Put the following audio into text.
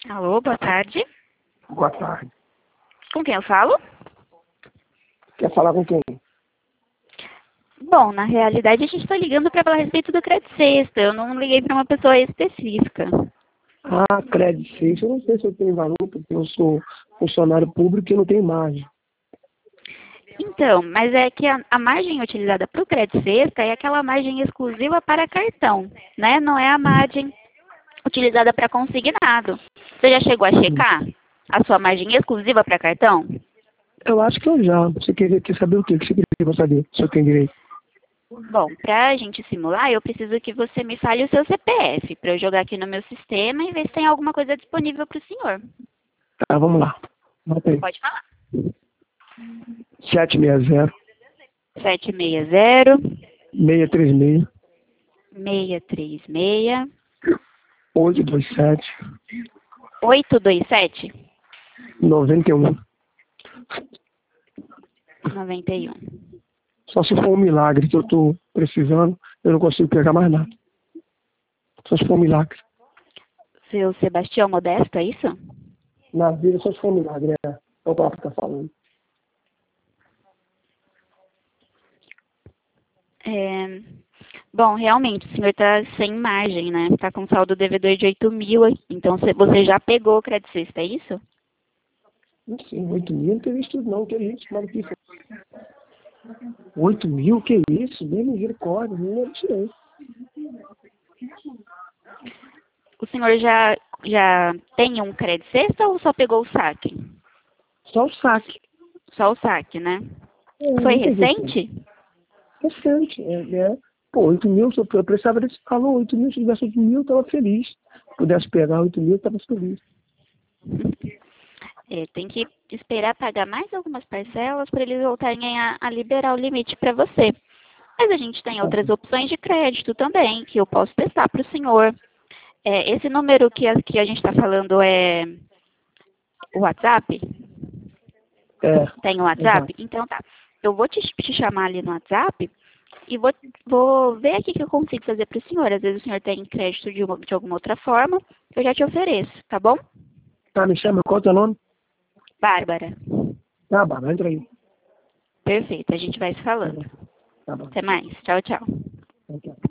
Alô, boa tarde. Boa tarde. Com quem eu falo? Quer falar com quem? Bom, na realidade a gente está ligando para falar a respeito do Crédito Sexta. Eu não liguei para uma pessoa específica. Ah, crédito fixo. Eu não sei se eu tenho valor, porque eu sou funcionário público e não tenho margem. Então, mas é que a margem utilizada para o Crédito Sexta é aquela margem exclusiva para cartão, né? Não é a margem utilizada para consignado. Você já chegou a checar a sua margem exclusiva para cartão? Eu acho que eu já. Você quer saber o quê? O que você queria pra saber? Se eu tenho direito. Bom, para a gente simular, eu preciso que você me fale o seu CPF, para eu jogar aqui no meu sistema e ver se tem alguma coisa disponível para o senhor. Tá, vamos lá. Anota aí. Pode falar. 760 760 636 636 827 827 91. 91. Só se for um milagre que eu tô precisando, eu não consigo pegar mais nada. Só se for um milagre. Seu Sebastião Modesto, é isso? Na vida, só se for um milagre. É o próprio que tá falando. Bom, realmente, o senhor está sem margem, né? Está com saldo devedor de 8.000. Então, você já pegou o Crédito Sexta, é isso? Não sei, 8 mil não teve estudo não. Que isso, maluquice. 8 mil? Que isso? Bem misericórdia. Não tirei. O senhor já tem um Crédito Sexta ou só pegou o saque? Só o saque. Só o saque, né? É, Foi não tem jeito, não. recente? Recente. Pô, 8 mil, se eu precisava desse valor. 8 mil, se tivesse 8 mil, eu estava feliz. Se pudesse pegar 8 mil, eu estava feliz. Tem que esperar pagar mais algumas parcelas para eles voltarem a liberar o limite para você. Mas a gente tem outras opções de crédito também, que eu posso testar para o senhor. Esse número que a gente está falando é o WhatsApp? É, Tem o WhatsApp? exato. Então tá. Eu vou te chamar ali no WhatsApp e vou ver aqui o que eu consigo fazer para o senhor. Às vezes o senhor tem crédito de alguma outra forma, eu já te ofereço, tá bom? Tá, me chama, qual é o teu nome? Bárbara. Tá, Bárbara, entra aí. Perfeito, a gente vai se Tá falando. bom. Tá bom. Até mais. Tchau, tchau. Então, tá.